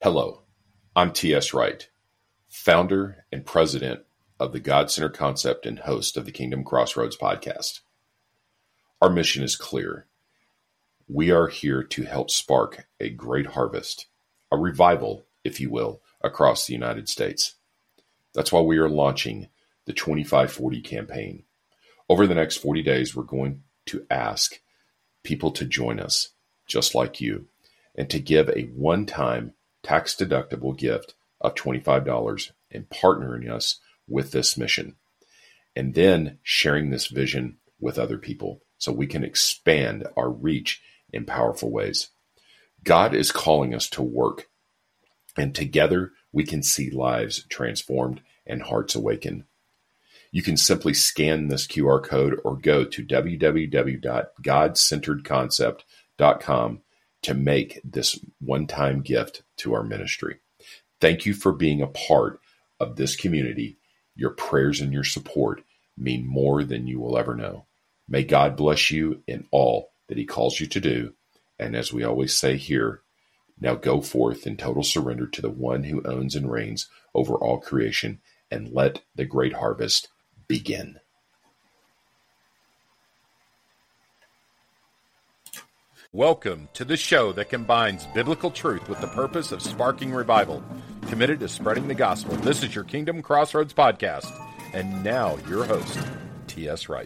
Hello, I'm T.S. Wright, founder and president of the God-Centered Concept and host of the Kingdom Crossroads podcast. Our mission is clear. We are here to help spark a great harvest, a revival, if you will, across the United States. That's why we are launching the 2540 campaign. Over the next 40 days, we're going to ask people to join us, just like you, and to give a one-time tax-deductible gift of $25 and partnering us with this mission. And then sharing this vision with other people so we can expand our reach in powerful ways. God is calling us to work, and together we can see lives transformed and hearts awakened. You can simply scan this QR code or go to www.godcenteredconcept.com to make this one-time gift to our ministry. Thank you for being a part of this community. Your prayers and your support mean more than you will ever know. May God bless you in all that He calls you to do. And as we always say here, now go forth in total surrender to the one who owns and reigns over all creation, and let the great harvest begin. Welcome to the show that combines biblical truth with the purpose of sparking revival. Committed to spreading the gospel, this is your Kingdom Crossroads podcast. And now your host, T.S. Wright.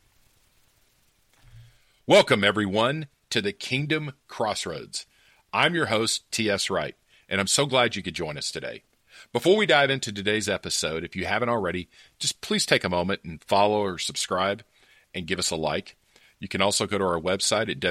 Welcome, everyone, to the Kingdom Crossroads. I'm your host, T.S. Wright, and I'm so glad you could join us today. Before we dive into today's episode, if you haven't already, just please take a moment and follow or subscribe and give us a like. You can also go to our website at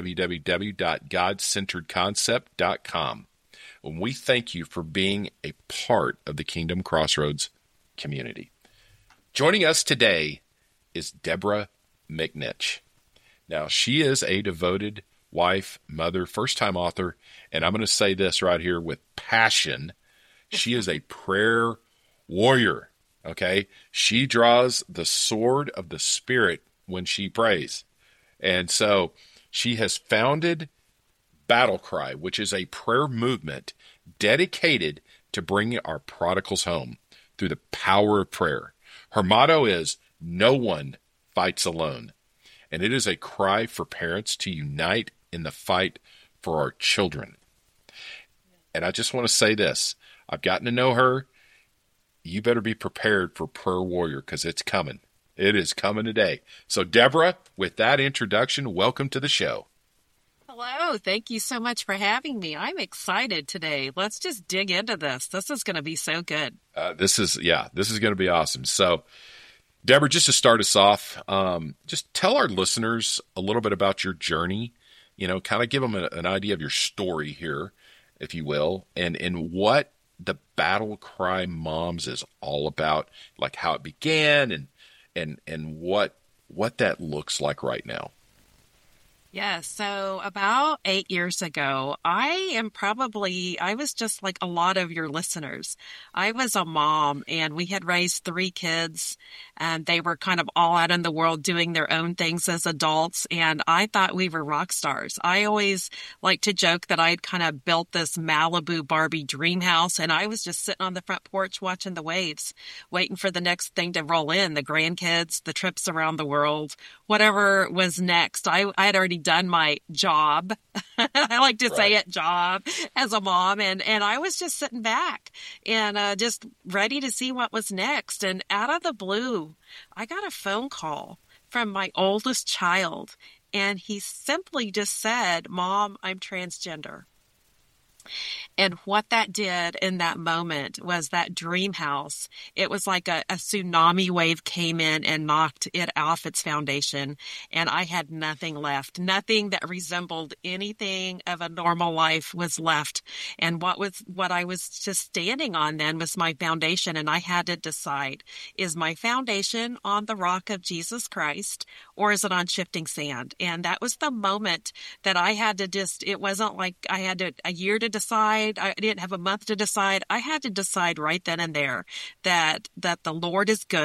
www.godcenteredconcept.com. And we thank you for being a part of the Kingdom Crossroads community. Joining us today is Deborah McNitch. Now, she is a devoted wife, mother, first-time author, and I'm going to say this right here with passion. She is a prayer warrior, okay? She draws the sword of the Spirit when she prays. And so she has founded Battle Cry, which is a prayer movement dedicated to bringing our prodigals home through the power of prayer. Her motto is, "No one fights alone." And it is a cry for parents to unite in the fight for our children. And I just want to say this. I've gotten to know her. You better be prepared for Prayer Warrior because it's coming. It is coming today. So, Deborah, with that introduction, welcome to the show. Hello. Thank you so much for having me. I'm excited today. Let's just dig into this. This is going to be so good. This is going to be awesome. So, Deborah, just to start us off, just tell our listeners a little bit about your journey, kind of give them an idea of your story here, if you will, and what the Battle Cry Moms is all about, like how it began and what that looks like right now. Yes. So about 8 years ago, I was just like a lot of your listeners. I was a mom and we had raised 3 kids and they were kind of all out in the world doing their own things as adults. And I thought we were rock stars. I always like to joke that I'd kind of built this Malibu Barbie dream house and I was just sitting on the front porch watching the waves, waiting for the next thing to roll in, the grandkids, the trips around the world, whatever was next. I had already done my job. I like to say it, job, as a mom. And I was just sitting back and just ready to see what was next. And out of the blue, I got a phone call from my oldest child. And he simply just said, "Mom, I'm transgender." And what that did in that moment was that dream house. It was like a tsunami wave came in and knocked it off its foundation. And I had nothing left. Nothing that resembled anything of a normal life was left. And what I was just standing on then was my foundation. And I had to decide, is my foundation on the rock of Jesus Christ or is it on shifting sand? And that was the moment that I had to it wasn't like I had a year to decide. I didn't have a month to decide. I had to decide right then and there that the Lord is good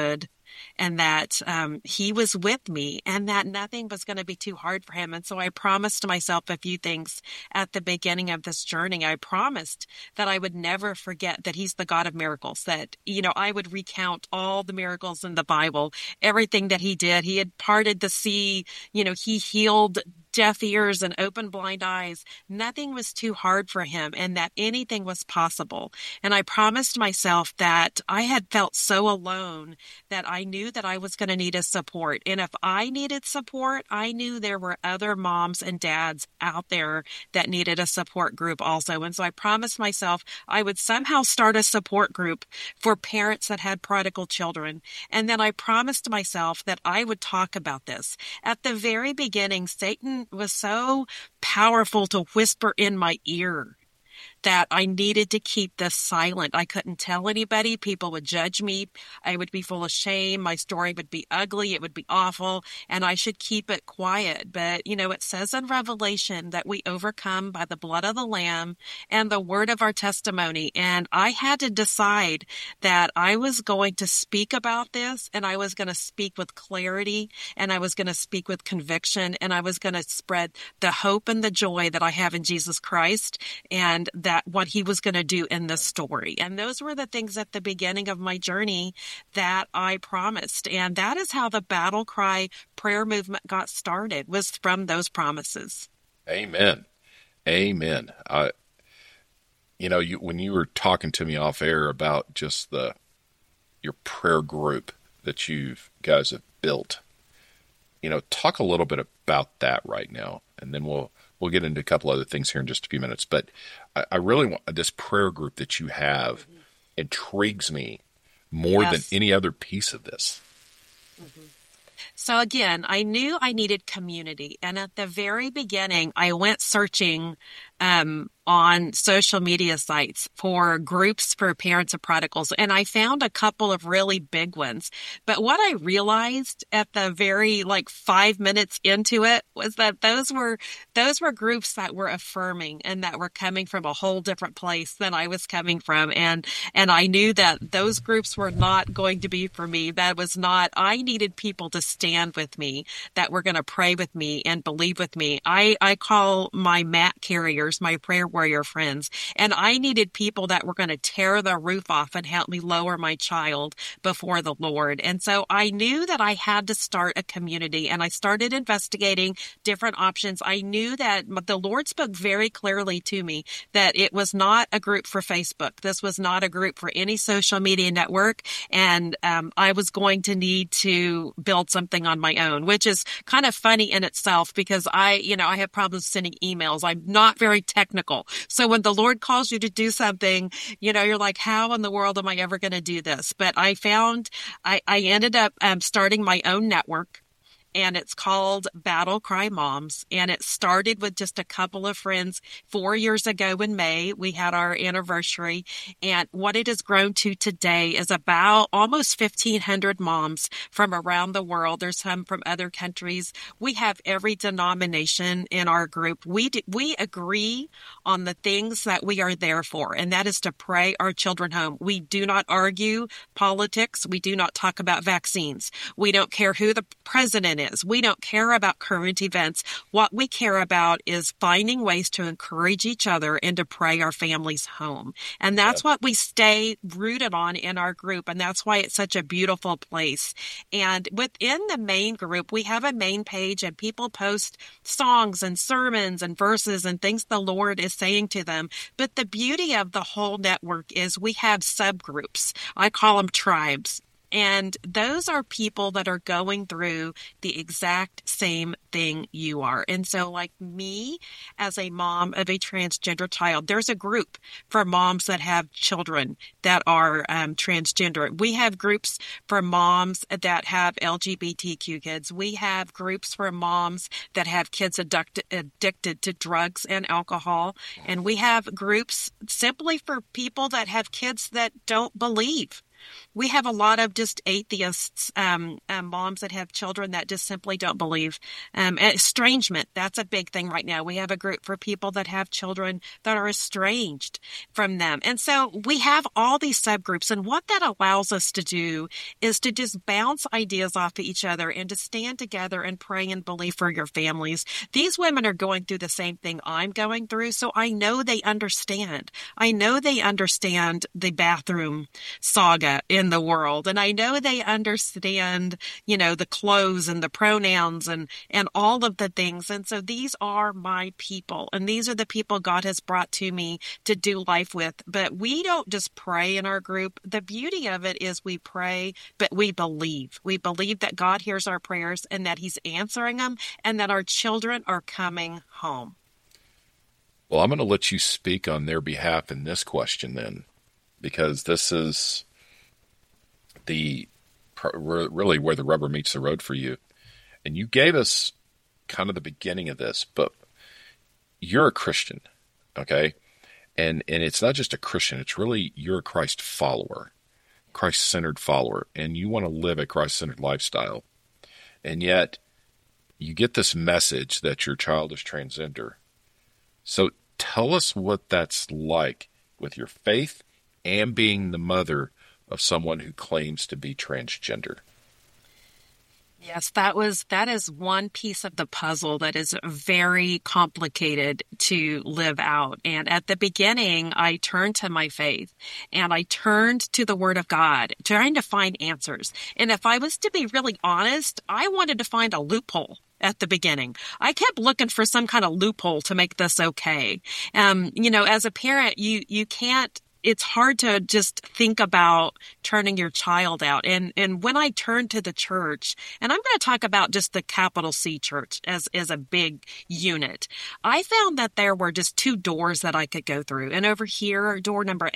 and that he was with me, and that nothing was going to be too hard for him. And so I promised myself a few things at the beginning of this journey. I promised that I would never forget that he's the God of miracles, that, I would recount all the miracles in the Bible, everything that he did. He had parted the sea, he healed deaf ears and open blind eyes. Nothing was too hard for him, and that anything was possible. And I promised myself that I had felt so alone that I knew that I was going to need a support. And if I needed support, I knew there were other moms and dads out there that needed a support group also. And so I promised myself I would somehow start a support group for parents that had prodigal children. And then I promised myself that I would talk about this. At the very beginning, Satan was so powerful to whisper in my ear that I needed to keep this silent. I couldn't tell anybody. People would judge me. I would be full of shame. My story would be ugly. It would be awful. And I should keep it quiet. But, it says in Revelation that we overcome by the blood of the Lamb and the word of our testimony. And I had to decide that I was going to speak about this, and I was going to speak with clarity, and I was going to speak with conviction, and I was going to spread the hope and the joy that I have in Jesus Christ, and that what he was going to do in this story. And those were the things at the beginning of my journey that I promised. And that is how the Battle Cry prayer movement got started, was from those promises. Amen. Amen. When you were talking to me off air about just your prayer group that you guys have built, talk a little bit about that right now, and then we'll get into a couple other things here in just a few minutes. But I really want this prayer group that you have intrigues me more than any other piece of this. Mm-hmm. So again, I knew I needed community. And at the very beginning, I went searching on social media sites for groups for parents of prodigals. And I found a couple of really big ones. But what I realized at the very 5 minutes into it was that those were groups that were affirming and that were coming from a whole different place than I was coming from. And I knew that those groups were not going to be for me. That was not, I needed people to stand with me, that were going to pray with me and believe with me. I call my mat carriers, my prayer warrior friends. And I needed people that were going to tear the roof off and help me lower my child before the Lord. And so I knew that I had to start a community, and I started investigating different options. I knew that the Lord spoke very clearly to me that it was not a group for Facebook. This was not a group for any social media network. And I was going to need to build something on my own, which is kind of funny in itself because I have problems sending emails. I'm not very technical. So when the Lord calls you to do something, you're like, how in the world am I ever going to do this? But I ended up starting my own network. And it's called Battle Cry Moms. And it started with just a couple of friends 4 years ago in May. We had our anniversary. And what it has grown to today is about almost 1,500 moms from around the world. There's some from other countries. We have every denomination in our group. We agree on the things that we are there for, and that is to pray our children home. We do not argue politics. We do not talk about vaccines. We don't care who the president is. We don't care about current events. What we care about is finding ways to encourage each other and to pray our families home. And that's what we stay rooted on in our group. And that's why it's such a beautiful place. And within the main group, we have a main page and people post songs and sermons and verses and things the Lord is saying to them. But the beauty of the whole network is we have subgroups. I call them tribes. And those are people that are going through the exact same thing you are. And so like me, as a mom of a transgender child, there's a group for moms that have children that are transgender. We have groups for moms that have LGBTQ kids. We have groups for moms that have kids addicted to drugs and alcohol. And we have groups simply for people that have kids that don't believe. We have a lot of just atheists, moms that have children that just simply don't believe. Estrangement, that's a big thing right now. We have a group for people that have children that are estranged from them. And so we have all these subgroups. And what that allows us to do is to just bounce ideas off of each other and to stand together and pray and believe for your families. These women are going through the same thing I'm going through, so I know they understand. I know they understand the bathroom saga in the world, and I know they understand, the clothes and the pronouns and all of the things. And so these are my people, and these are the people God has brought to me to do life with. But we don't just pray in our group. The beauty of it is we pray, but we believe. We believe that God hears our prayers and that He's answering them and that our children are coming home. Well, I'm going to let you speak on their behalf in this question then, because this is really where the rubber meets the road for you. And you gave us kind of the beginning of this, but you're a Christian, okay? And it's not just a Christian, it's really you're a Christ follower, Christ-centered follower, and you want to live a Christ-centered lifestyle. And yet you get this message that your child is transgender. So tell us what that's like with your faith and being the mother of someone who claims to be transgender. Yes, that is one piece of the puzzle that is very complicated to live out. And at the beginning, I turned to my faith and I turned to the Word of God, trying to find answers. And if I was to be really honest, I wanted to find a loophole. At the beginning, I kept looking for some kind of loophole to make this okay. As a parent, you can't. It's hard to just think about turning your child out. And when I turned to the church, and I'm going to talk about just the capital C church as a big unit, I found that there were just two doors that I could go through. And over here, door number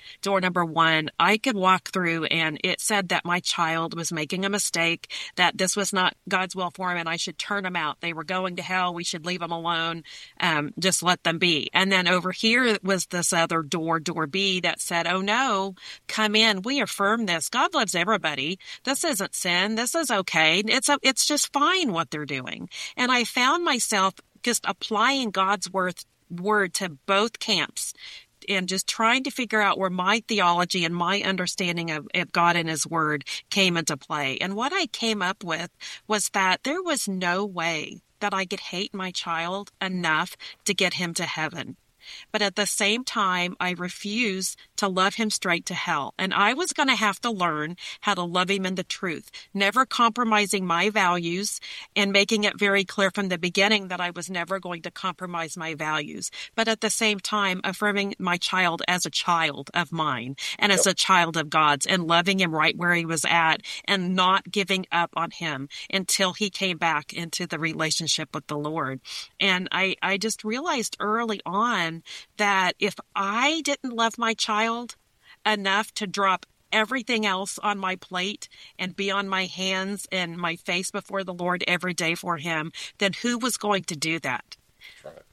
1, I could walk through and it said that my child was making a mistake, that this was not God's will for him and I should turn them out. They were going to hell. We should leave them alone. Just let them be. And then over here was this other door B, that said, oh no, come in. We affirm this. God loves everybody. This isn't sin. This is okay. It's just fine what they're doing. And I found myself just applying God's word to both camps and just trying to figure out where my theology and my understanding of God and His Word came into play. And what I came up with was that there was no way that I could hate my child enough to get him to heaven. But at the same time, I refuse to love him straight to hell. And I was going to have to learn how to love him in the truth, never compromising my values and making it very clear from the beginning that I was never going to compromise my values. But at the same time, affirming my child as a child of mine and as a child of God's and loving him right where he was at and not giving up on him until he came back into the relationship with the Lord. And I just realized early on that if I didn't love my child enough to drop everything else on my plate and be on my hands and my face before the Lord every day for him, then who was going to do that? That's right.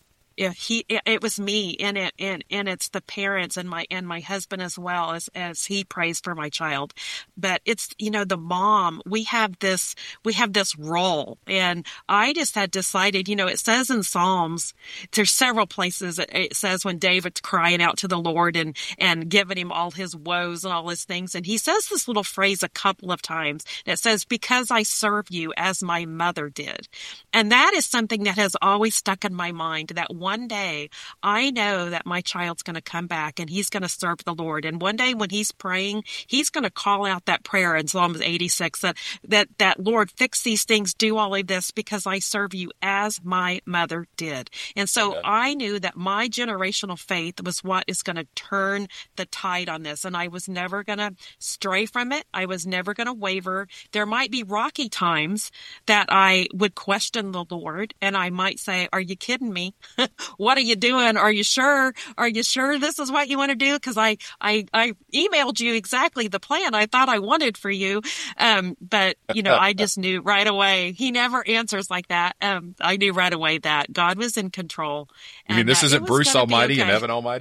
It was me, and it's the parents and my husband as well as he prays for my child. But it's, the mom, we have this role, and I just had decided, it says in Psalms, there's several places it says when David's crying out to the Lord and giving him all his woes and all his things. And he says this little phrase a couple of times that says, because I serve you as my mother did. And that is something that has always stuck in my mind, that one day I know that my child's going to come back and he's going to serve the Lord. And one day when he's praying, he's going to call out that prayer in Psalms 86 that Lord, fix these things, do all of this because I serve you as my mother did. And so I knew that my generational faith was what is going to turn the tide on this. And I was never going to stray from it. I was never going to waver. There might be rocky times that I would question the Lord and I might say, are you kidding me? What are you doing? Are you sure? Are you sure this is what you want to do? Because I emailed you exactly the plan I thought I wanted for you. But, I just knew right away. He never answers like that. I knew right away that God was in control. You mean this isn't Bruce Almighty and Evan Almighty?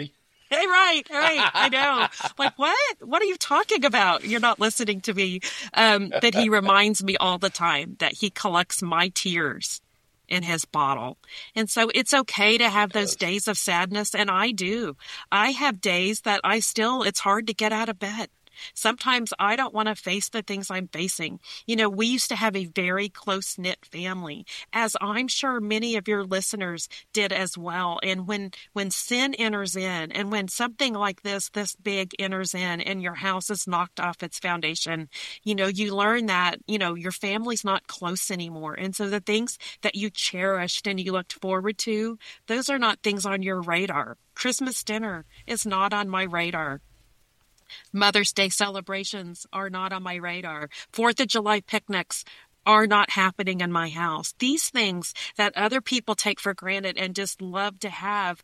Right. I know. Like, what? What are you talking about? You're not listening to me. That he reminds me all the time that he collects my tears in his bottle. And so it's okay to have those days of sadness. And I do. I have days that it's hard to get out of bed. Sometimes I don't want to face the things I'm facing. We used to have a very close-knit family, as I'm sure many of your listeners did as well. And when sin enters in, and when something like this big enters in, and your house is knocked off its foundation, you learn that, your family's not close anymore. And so the things that you cherished and you looked forward to, those are not things on your radar. Christmas dinner is not on my radar. Mother's Day celebrations are not on my radar. 4th of July picnics are not happening in my house. These things that other people take for granted and just love to have,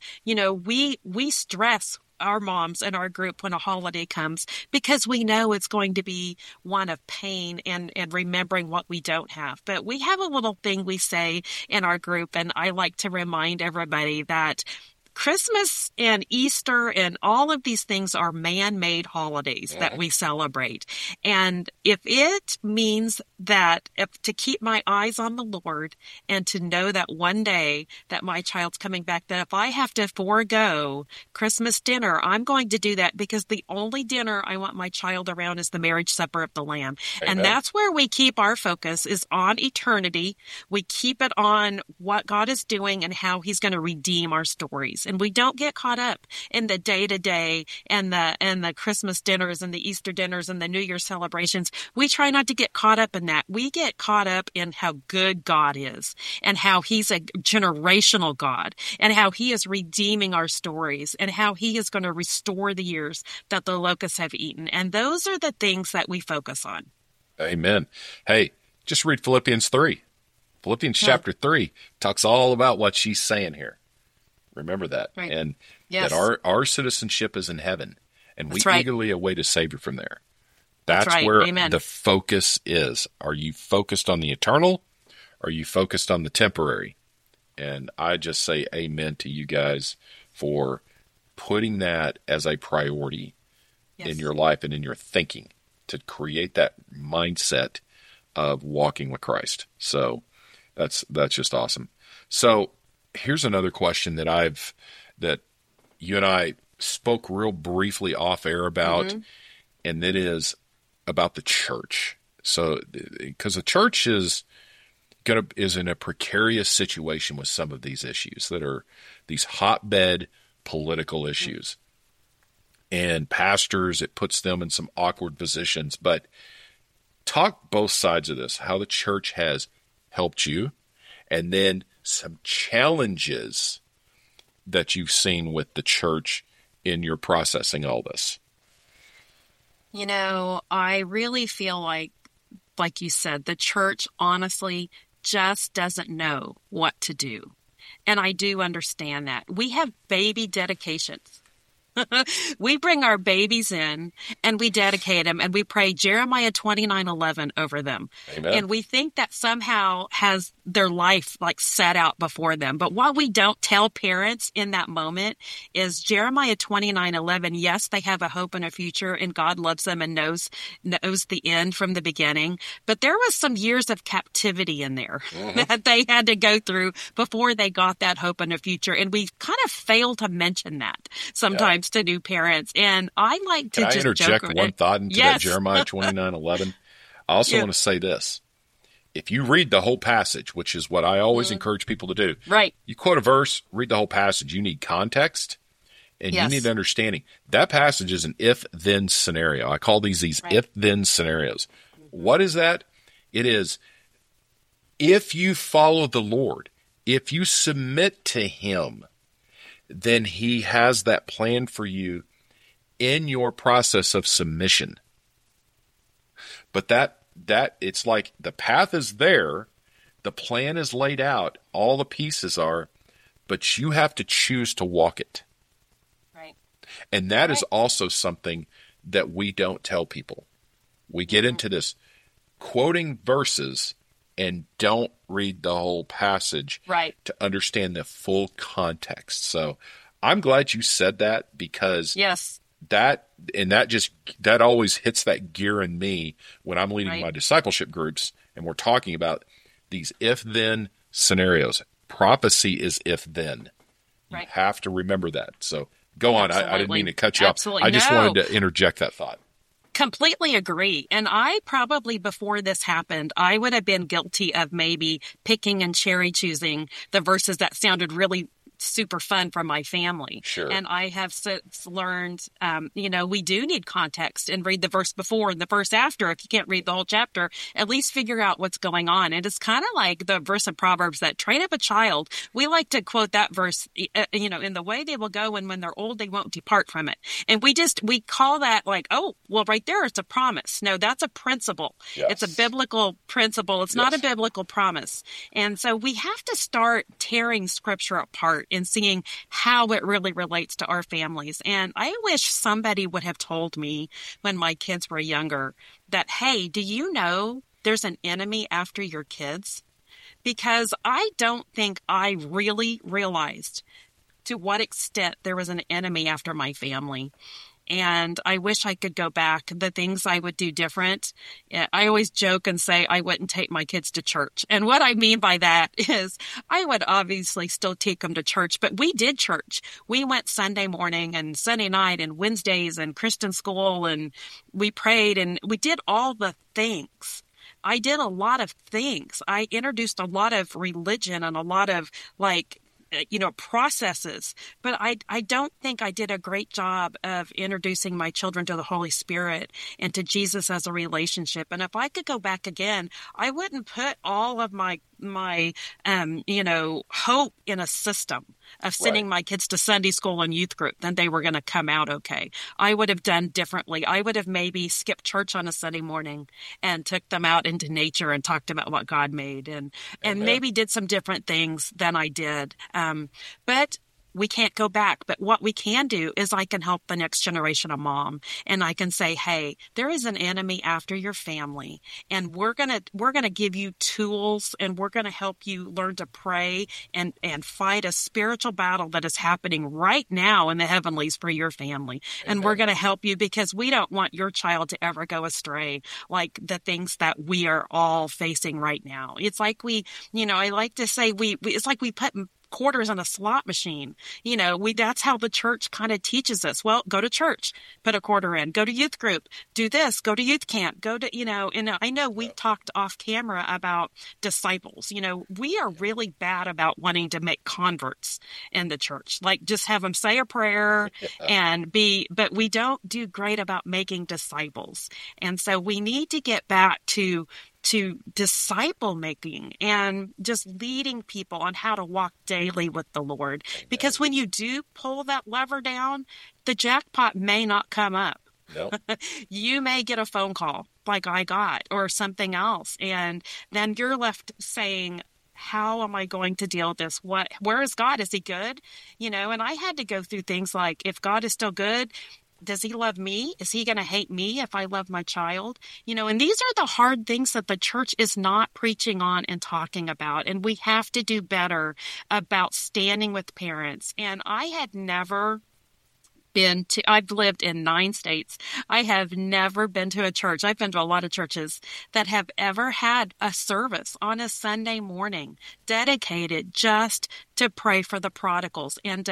we stress our moms in our group when a holiday comes, because we know it's going to be one of pain and remembering what we don't have. But we have a little thing we say in our group, and I like to remind everybody that Christmas and Easter and all of these things are man-made holidays that we celebrate. And if it means that to keep my eyes on the Lord and to know that one day that my child's coming back, that if I have to forego Christmas dinner, I'm going to do that, because the only dinner I want my child around is the marriage supper of the Lamb. Amen. And that's where we keep our focus, is on eternity. We keep it on what God is doing and how he's going to redeem our stories. And we don't get caught up in the day-to-day and the Christmas dinners and the Easter dinners and the New Year celebrations. We try not to get caught up in that. We get caught up in how good God is, and how he's a generational God, and how he is redeeming our stories, and how he is going to restore the years that the locusts have eaten. And those are the things that we focus on. Amen. Hey, just read Philippians 3. Philippians chapter 3 talks all about what she's saying here. Remember that. Right. And yes. that our citizenship is in heaven, and we eagerly await a Savior from there. That's right. where Amen. the focus is. Are you focused on the eternal? Or are you focused on the temporary? And I just say amen to you guys for putting that as a priority in your life and in your thinking, to create that mindset of walking with Christ. So that's just awesome. So here's another question that you and I spoke real briefly off air about, and that is about the church. So, because the church is in a precarious situation with some of these issues that are these hotbed political issues, and pastors, it puts them in some awkward positions. But talk both sides of this, how the church has helped you, and then some challenges that you've seen with the church in your processing all this. I really feel like you said, the church honestly just doesn't know what to do. And I do understand that. We have baby dedications. We bring our babies in and we dedicate them, and we pray Jeremiah 29:11 over them. Amen. And we think that somehow has their life like set out before them. But what we don't tell parents in that moment is Jeremiah 29:11. Yes, they have a hope and a future, and God loves them and knows the end from the beginning. But there was some years of captivity in there that they had to go through before they got that hope and a future. And we kind of fail to mention that sometimes to new parents. And I like to Can I just interject joke one thought into that Jeremiah 29:11? I also want to say this. If you read the whole passage, which is what I always encourage people to do, right? You quote a verse, read the whole passage. You need context, and you need understanding. That passage is an if-then scenario. I call these if-then scenarios. What is that? It is, if you follow the Lord, if you submit to Him, then He has that plan for you in your process of submission. But that it's like the path is there, the plan is laid out, all the pieces are, but you have to choose to walk it. Right. And that is also something that we don't tell people. We get into this quoting verses and don't read the whole passage to understand the full context. So I'm glad you said that, because Yes. that always hits that gear in me when I'm leading Right. my discipleship groups and we're talking about these if-then scenarios. Prophecy is if-then. You Right. have to remember that. So go on. I didn't mean to cut you Absolutely. off. I just No. wanted to interject that thought. Completely agree. And I probably, before this happened, I would have been guilty of maybe picking and cherry choosing the verses that sounded really super fun from my family. Sure. And I have since learned, we do need context and read the verse before and the verse after. If you can't read the whole chapter, at least figure out what's going on. And it's kind of like the verse in Proverbs that train up a child. We like to quote that verse, in the way they will go, and when they're old, they won't depart from it. And we call that like, oh, well, right there, it's a promise. No, that's a principle. Yes. It's a biblical principle. It's not a biblical promise. And so we have to start tearing scripture apart and seeing how it really relates to our families. And I wish somebody would have told me when my kids were younger that, hey, do you know there's an enemy after your kids? Because I don't think I really realized to what extent there was an enemy after my family. And I wish I could go back. The things I would do different. I always joke and say I wouldn't take my kids to church. And what I mean by that is I would obviously still take them to church, but we did church. We went Sunday morning and Sunday night and Wednesdays and Christian school, and we prayed and we did all the things. I did a lot of things. I introduced a lot of religion and a lot of processes, but I don't think I did a great job of introducing my children to the Holy Spirit and to Jesus as a relationship. And if I could go back again, I wouldn't put all of my hope in a system of sending my kids to Sunday school and youth group, then they were going to come out okay. I would have done differently. I would have maybe skipped church on a Sunday morning and took them out into nature and talked about what God made and maybe did some different things than I did. But we can't go back. But what we can do is I can help the next generation of mom. And I can say, hey, there is an enemy after your family. And we're going to give you tools, and we're going to help you learn to pray and fight a spiritual battle that is happening right now in the heavenlies for your family. Amen. And we're going to help you because we don't want your child to ever go astray like the things that we are all facing right now. It's like I like to say it's like we put quarters on a slot machine. That's how the church kind of teaches us. Well, go to church, put a quarter in, go to youth group, do this, go to youth camp, go to, and I know we talked off camera about disciples. We are really bad about wanting to make converts in the church, like just have them say a prayer but we don't do great about making disciples. And so we need to get back to disciple making and just leading people on how to walk daily with the Lord. Amen. Because when you do pull that lever down, the jackpot may not come up. Nope. You may get a phone call like I got or something else. And then you're left saying, how am I going to deal with this? Where is God? Is he good? And I had to go through things like, if God is still good, does he love me? Is he going to hate me if I love my child? And these are the hard things that the church is not preaching on and talking about. And we have to do better about standing with parents. And I had never I've lived in 9 states. I have never been to a church. I've been to a lot of churches that have ever had a service on a Sunday morning dedicated just to pray for the prodigals and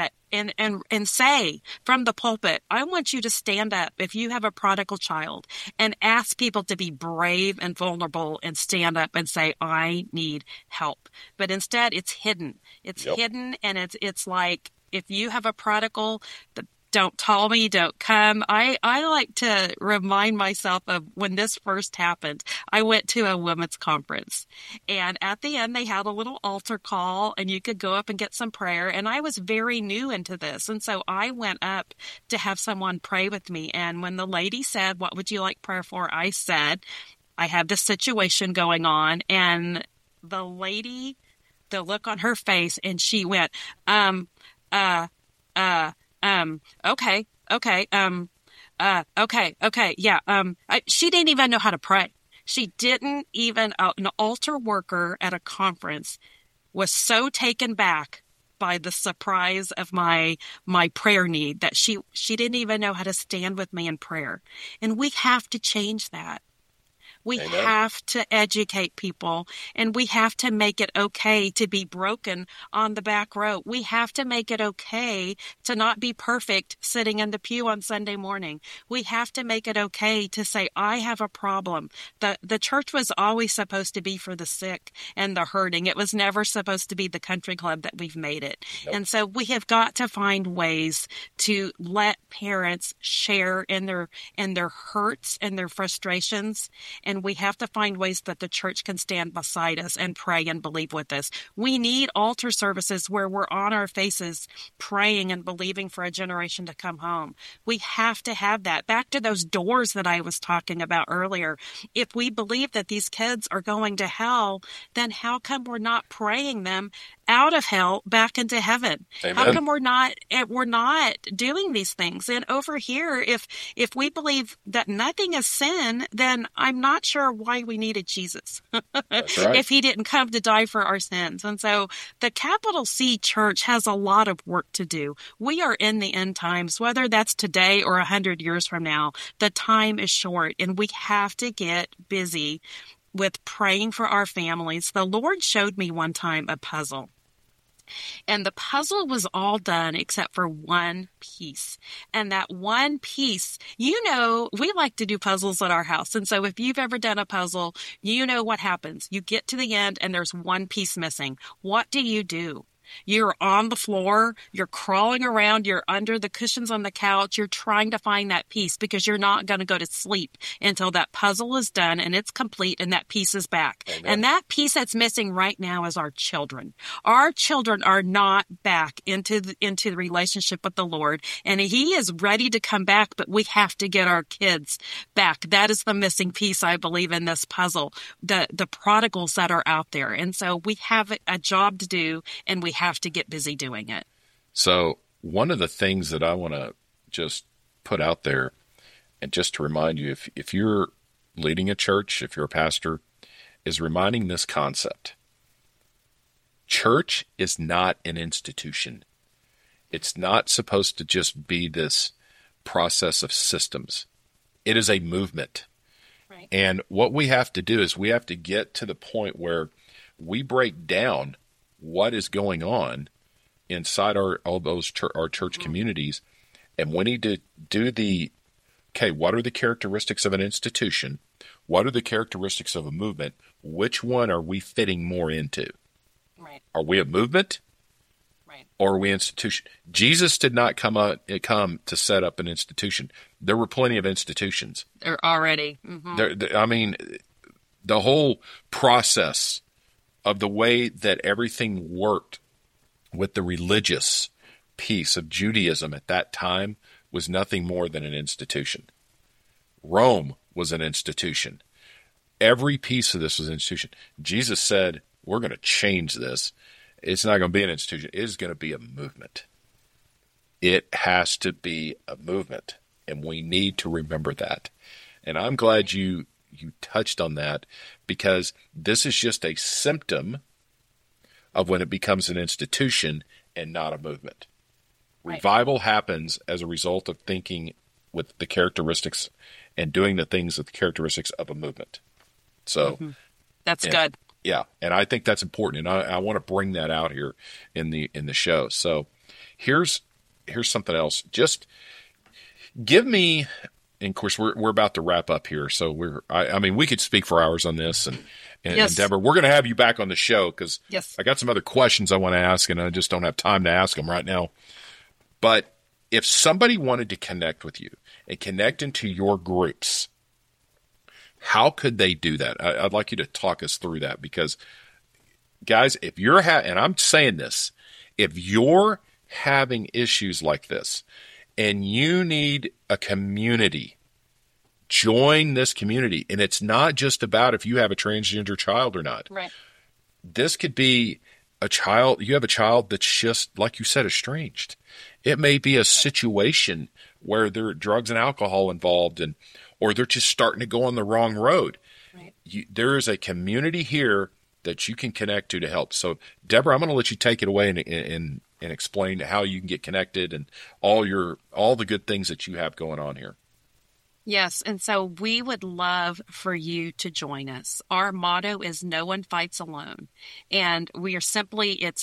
say from the pulpit, I want you to stand up if you have a prodigal child and ask people to be brave and vulnerable and stand up and say, I need help. But instead it's hidden. It's hidden. And it's like, if you have a prodigal, don't tell me, don't come. I like to remind myself of when this first happened. I went to a women's conference, and at the end they had a little altar call, and you could go up and get some prayer. And I was very new into this, and so I went up to have someone pray with me. And when the lady said, what would you like prayer for? I said, I have this situation going on. And the lady, the look on her face, and she went, okay. Yeah. She didn't even know how to pray. She didn't even, an altar worker at a conference was so taken back by the surprise of my prayer need, that she didn't even know how to stand with me in prayer. And we have to change that. We Amen. have to educate people, and we have to make it okay to be broken on the back row. We have to make it okay to not be perfect sitting in the pew on Sunday morning. We have to make it okay to say, I have a problem. The church was always supposed to be for the sick and the hurting. It was never supposed to be the country club that we've made it. Nope. And so we have got to find ways to let parents share in their hurts and their frustrations. And we have to find ways that the church can stand beside us and pray and believe with us. We need altar services where we're on our faces praying and believing for a generation to come home. We have to have that. Back to those doors that I was talking about earlier. If we believe that these kids are going to hell, then how come we're not praying them out of hell back into heaven? Amen. How come we're not doing these things? And over here, if we believe that nothing is sin, then I'm not sure why we needed Jesus. That's right. If he didn't come to die for our sins. And so the capital C church has a lot of work to do. We are in the end times, whether that's today or 100 years from now. The time is short, and we have to get busy with praying for our families. The Lord showed me one time a puzzle. And the puzzle was all done except for one piece. And that one piece, we like to do puzzles at our house. And so if you've ever done a puzzle, you know what happens. You get to the end and there's one piece missing. What do? You're on the floor, you're crawling around, you're under the cushions on the couch, you're trying to find that piece because you're not going to go to sleep until that puzzle is done and it's complete and that piece is back. Amen. And that piece that's missing right now is our children. Our children are not back into the relationship with the Lord, and he is ready to come back, but we have to get our kids back. That is the missing piece, I believe, in this puzzle, the prodigals that are out there. And so we have a job to do, and we have to get busy doing it. So one of the things that I want to just put out there, and just to remind you, if you're leading a church, if you're a pastor, is reminding this concept. Church is not an institution. It's not supposed to just be this process of systems. It is a movement. Right. And what we have to do is we have to get to the point where we break down what is going on inside our church communities, and we need to do what are the characteristics of an institution? What are the characteristics of a movement? Which one are we fitting more into? Right. Are we a movement? Right. Or are we an institution? Jesus did not come to set up an institution. There were plenty of institutions. They're already. Mm-hmm. The whole process of the way that everything worked with the religious piece of Judaism at that time was nothing more than an institution. Rome was an institution. Every piece of this was an institution. Jesus said, we're going to change this. It's not going to be an institution. It is going to be a movement. It has to be a movement, and we need to remember that. And I'm glad you touched on that, because this is just a symptom of when it becomes an institution and not a movement. Right. Revival happens as a result of thinking with the characteristics and doing the things with the characteristics of a movement. So That's good. Yeah, and I think that's important, and I want to bring that out here in the show. So here's something else. Just give me. And of course, we're about to wrap up here, so we could speak for hours on this, and Yes. Deborah, we're going to have you back on the show because Yes. I got some other questions I want to ask, and I just don't have time to ask them right now. But if somebody wanted to connect with you and connect into your groups, how could they do that? I'd like you to talk us through that, because, guys, if you're and I'm saying this, if you're having issues like this, and you need a community, join this community. And it's not just about if you have a transgender child or not. Right. This could be you have a child that's just, like you said, estranged. It may be a situation where there are drugs and alcohol involved, or they're just starting to go on the wrong road. Right. There is a community here that you can connect to help. So, Deborah, I'm going to let you take it away and and explain how you can get connected and all the good things that you have going on here. Yes, and so we would love for you to join us. Our motto is no one fights alone. And it's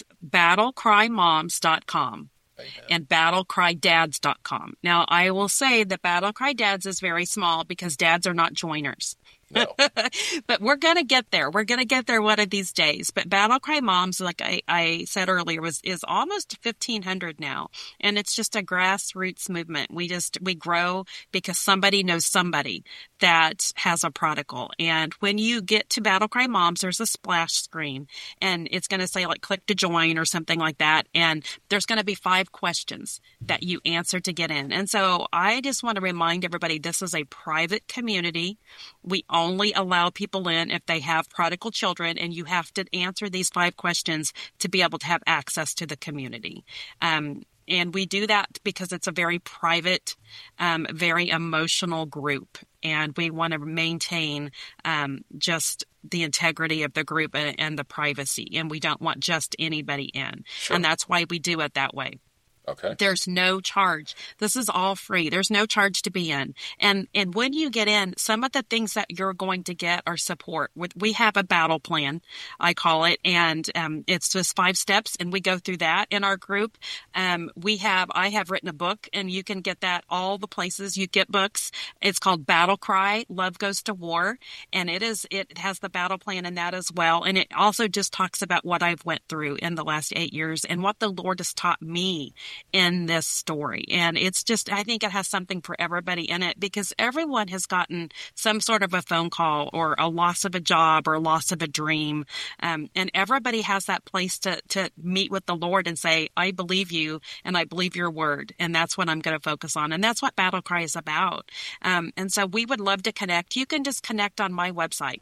battlecrymoms.com. Amen. And battlecrydads.com. Now, I will say that Battle Cry Dads is very small because dads are not joiners. No. But we're going to get there. We're going to get there one of these days. But Battle Cry Moms, like I said earlier, is almost 1,500 now. And it's just a grassroots movement. We grow because somebody knows somebody that has a prodigal. And when you get to Battle Cry Moms, there's a splash screen and it's going to say like click to join or something like that. And there's going to be 5 questions that you answer to get in. And so I just want to remind everybody, this is a private community. We only allow people in if they have prodigal children, and you have to answer these 5 questions to be able to have access to the community. And we do that because it's a very private, very emotional group, and we want to maintain just the integrity of the group and the privacy, and we don't want just anybody in. Sure. And that's why we do it that way. Okay. There's no charge. This is all free. There's no charge to be in. And when you get in, some of the things that you're going to get are support. We have a battle plan, I call it, and it's just 5 steps, and we go through that in our group. I have written a book, and you can get that all the places you get books. It's called Battle Cry, Love Goes to War, and it has the battle plan in that as well. And it also just talks about what I've went through in the last 8 years and what the Lord has taught me in this story. And it's just, I think it has something for everybody in it, because everyone has gotten some sort of a phone call or a loss of a job or a loss of a dream. And everybody has that place to meet with the Lord and say, I believe you and I believe your word. And that's what I'm going to focus on. And that's what Battle Cry is about. And so we would love to connect. You can just connect on my website,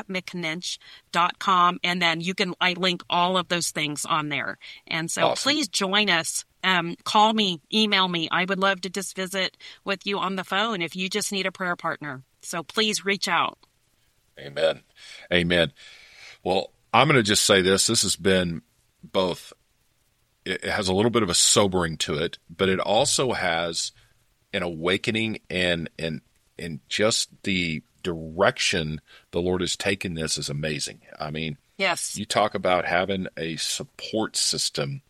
DeborahMcNinch.com. And then I link all of those things on there. And so Awesome. Please join us. Call me, email me. I would love to just visit with you on the phone if you just need a prayer partner. So please reach out. Amen. Amen. Well, I'm going to just say this. This has been both, it has a little bit of a sobering to it, but it also has an awakening and just the direction the Lord has taken this is amazing. I mean, yes, you talk about having a support system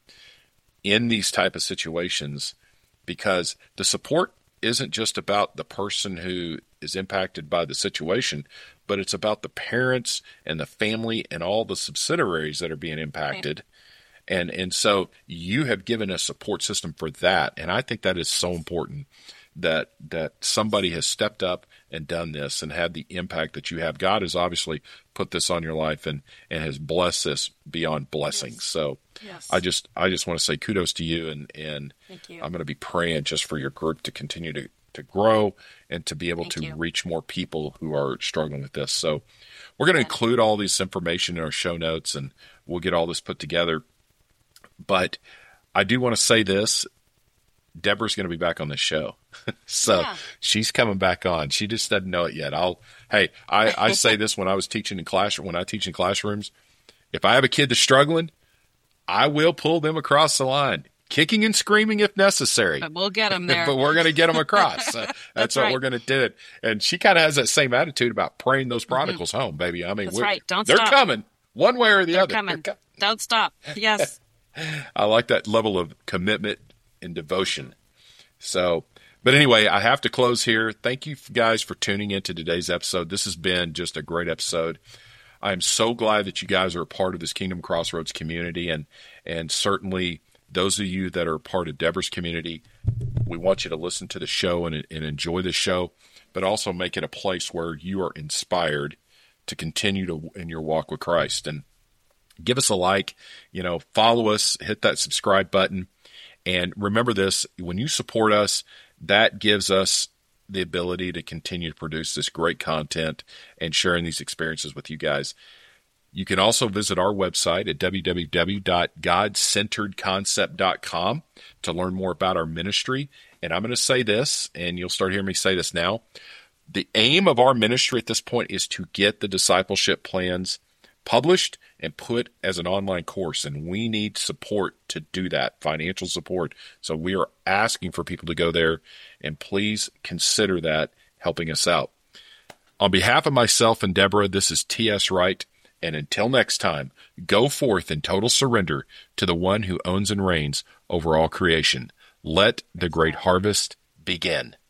in these type of situations, because the support isn't just about the person who is impacted by the situation, but it's about the parents and the family and all the subsidiaries that are being impacted. Right. And so you have given a support system for that. And I think that is so important that somebody has stepped up and done this and had the impact that you have. God has obviously put this on your life and has blessed this beyond blessings. Yes. So yes. I just want to say kudos to you, and Thank you. I'm going to be praying just for your group to continue to grow and to be able Thank to you. reach more people who are struggling with this. So we're going to include all this information in our show notes, and we'll get all this put together. But I do want to say this. Deborah's going to be back on the show. So she's coming back on. She just doesn't know it yet. I say this when I teach in classrooms, if I have a kid that's struggling, I will pull them across the line, kicking and screaming if necessary. But we'll get them there. But we're going to get them across. That's what right. we're going to do. And she kind of has that same attitude about praying those prodigals home, baby. I mean, that's right. They're stop. Coming one way or the They're other. Coming. Don't stop. Yes. I like that level of commitment and devotion. So, but anyway, I have to close here. Thank you guys for tuning into today's episode. This has been just a great episode. I am so glad that you guys are a part of this Kingdom Crossroads community, and certainly those of you that are part of Deborah's community, we want you to listen to the show and enjoy the show, but also make it a place where you are inspired to continue in your walk with Christ. And give us a like, follow us, hit that subscribe button. And remember this, when you support us, that gives us the ability to continue to produce this great content and sharing these experiences with you guys. You can also visit our website at www.godcenteredconcept.com to learn more about our ministry. And I'm going to say this, and you'll start hearing me say this now. The aim of our ministry at this point is to get the discipleship plans published and put as an online course, and we need support to do that, financial support. So we are asking for people to go there, and please consider that helping us out. On behalf of myself and Deborah, this is T.S. Wright, and until next time, go forth in total surrender to the one who owns and reigns over all creation. Let the great harvest begin.